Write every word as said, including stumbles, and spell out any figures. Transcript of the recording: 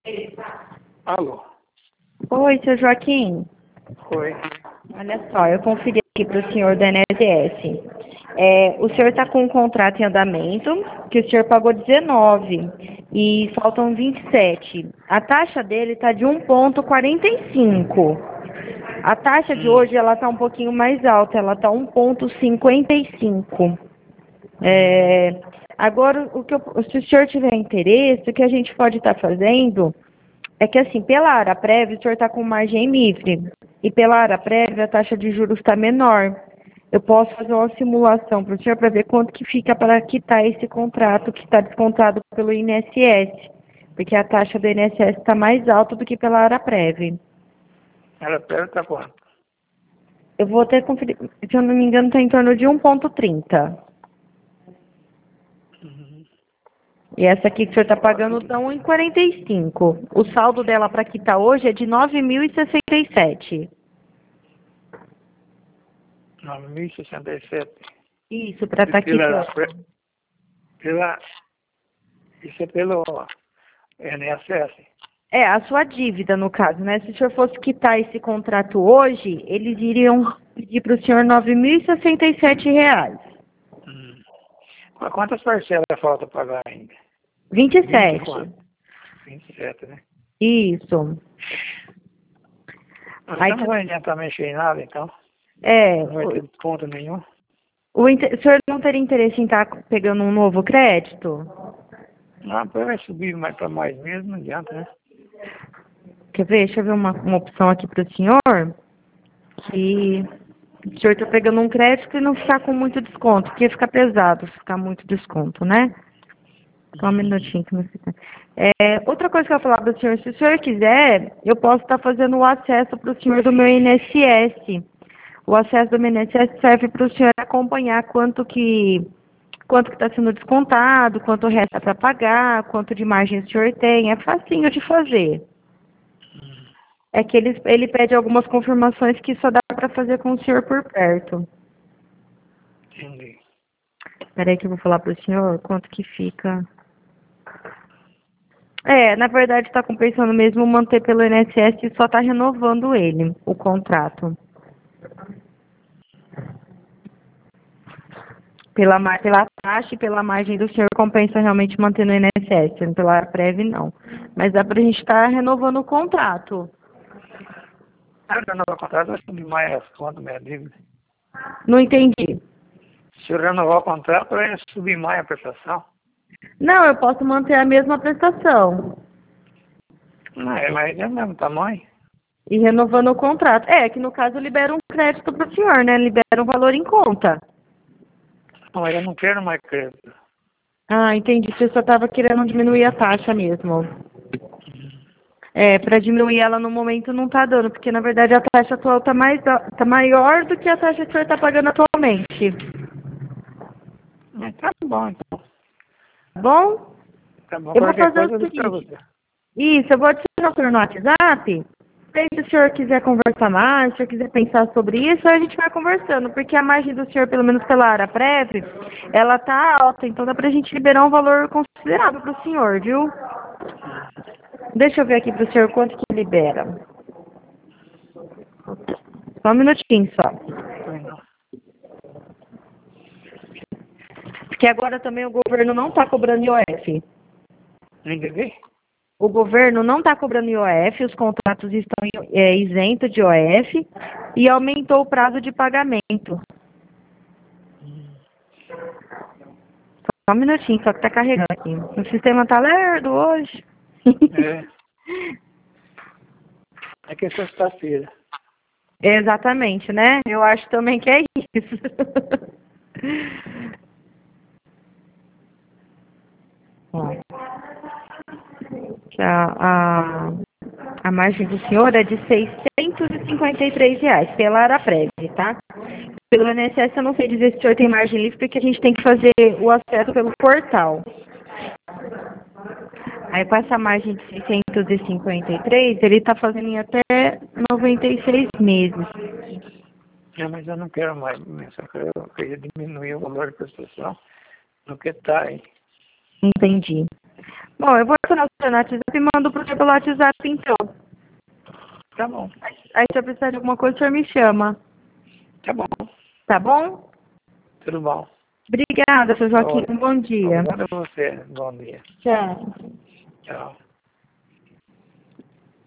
Alô? Oi, seu Joaquim. Oi. Olha só, eu conferi aqui para o senhor do I N S S. É, o senhor está com um contrato em andamento, que o senhor pagou dezenove e faltam vinte e sete. A taxa dele está de um vírgula quarenta e cinco. A taxa de Hum. hoje ela está um pouquinho mais alta, ela está um vírgula cinquenta e cinco. É, agora, o que eu, se o senhor tiver interesse, o que a gente pode estar fazendo é que, assim, pela área prévia, o senhor está com margem livre. E pela área prévia, a taxa de juros está menor. Eu posso fazer uma simulação para o senhor para ver quanto que fica para quitar esse contrato que está descontado pelo I N S S. Porque a taxa do I N S S está mais alta do que pela área prévia. Ela pergunta quanto? Eu vou até conferir, se eu não me engano, está em torno de um vírgula trinta. Uhum. E essa aqui que o senhor está pagando está um vírgula quarenta e cinco. O saldo dela para quitar hoje é de nove mil e sessenta e sete. nove mil e sessenta e sete. Isso, para estar Pela, quitando. pela, isso é pelo I N S S. É, a sua dívida, no caso, né? Se o senhor fosse quitar esse contrato hoje, eles iriam pedir para o senhor nove mil e sessenta e sete reais. Hum. Qu- Quantas parcelas falta pagar ainda? vinte e vinte e sete. quanto? vinte e sete, né? Isso. Mas Aí, você não vai adiantar mexer em nada, então? é, Não vai o, ter desconto nenhum? o, inte- o senhor não teria interesse em estar pegando um novo crédito? Não, depois vai subir mais para mais mesmo, não adianta, né? Quer ver? Deixa eu ver uma, uma opção aqui para o senhor. Que o senhor está pegando um crédito e não ficar com muito desconto, porque fica pesado ficar muito desconto, né? Só um minutinho que não fica. É, outra coisa que eu ia falar para o senhor, se o senhor quiser, eu posso estar fazendo o acesso para o senhor do meu I N S S. O acesso do meu I N S S serve para o senhor acompanhar quanto que quanto que está sendo descontado, quanto resta para pagar, quanto de margem o senhor tem. É facinho de fazer. É que ele, ele pede algumas confirmações que só dá para fazer com o senhor por perto. Entendi. Espera aí que eu vou falar para o senhor quanto que fica. É, na verdade está compensando mesmo manter pelo I N S S e só está renovando ele, o contrato. Pela, mar- pela taxa e pela margem do senhor compensa realmente manter no I N S S, pela prévia não. Mas dá para a gente estar renovando o contrato. Ah, renovar o contrato vai subir mais quanto minha dívida? Não entendi. Se eu renovar o contrato, vai subir mais a prestação. Não, eu posso manter a mesma prestação Não, é, mas é o mesmo tamanho. e renovando o contrato. É, que no caso libera um crédito para o senhor, né? Libera um valor em conta. Não, mas eu não quero mais crédito. Ah, entendi. Você só estava querendo diminuir a taxa mesmo. É, para diminuir ela no momento não está dando, porque na verdade a taxa atual está mais, tá maior do que a taxa que o senhor está pagando atualmente. Mas tá bom, então. Tá bom? Tá bom, Eu vou qualquer fazer coisa o eu ligo pra seguinte. você. Isso, eu vou adicionar o senhor no WhatsApp. Aí, se o senhor quiser conversar mais, se o senhor quiser pensar sobre isso, a gente vai conversando, porque a margem do senhor, pelo menos pela área prévia, ela tá alta, então dá pra gente liberar um valor considerável pro senhor, viu? Deixa eu ver aqui pro senhor quanto que libera. Só um minutinho só. Pois não. Porque agora também o governo não está cobrando I O F. Não entendi? O governo não está cobrando I O F, os contratos estão é, isentos de I O F e aumentou o prazo de pagamento. Só um minutinho, só que está carregando aqui. O sistema está lerdo hoje. É. É que é sexta-feira. Exatamente, né? Eu acho também que é isso. Ó, que a, a, a margem do senhor é de seiscentos e cinquenta e três reais pela área prévia, tá? Pelo I N S S eu não sei dizer se o senhor tem margem livre, porque a gente tem que fazer o acesso pelo portal. Aí com essa margem de seiscentos e cinquenta e três, ele está fazendo em até noventa e seis meses. É, mas eu não quero mais. Só que eu queria diminuir o valor de prestação do que tá aí. Entendi. Bom, eu vou adicionar o senhor no WhatsApp e mando pro senhor pelo WhatsApp, então. Tá bom. Aí se eu precisar de alguma coisa, o senhor me chama. Tá bom. Tá bom? Tudo bom. Obrigada, seu Joaquim. Oi. Um bom dia. Obrigado a você. Bom dia. Tchau. Tchau.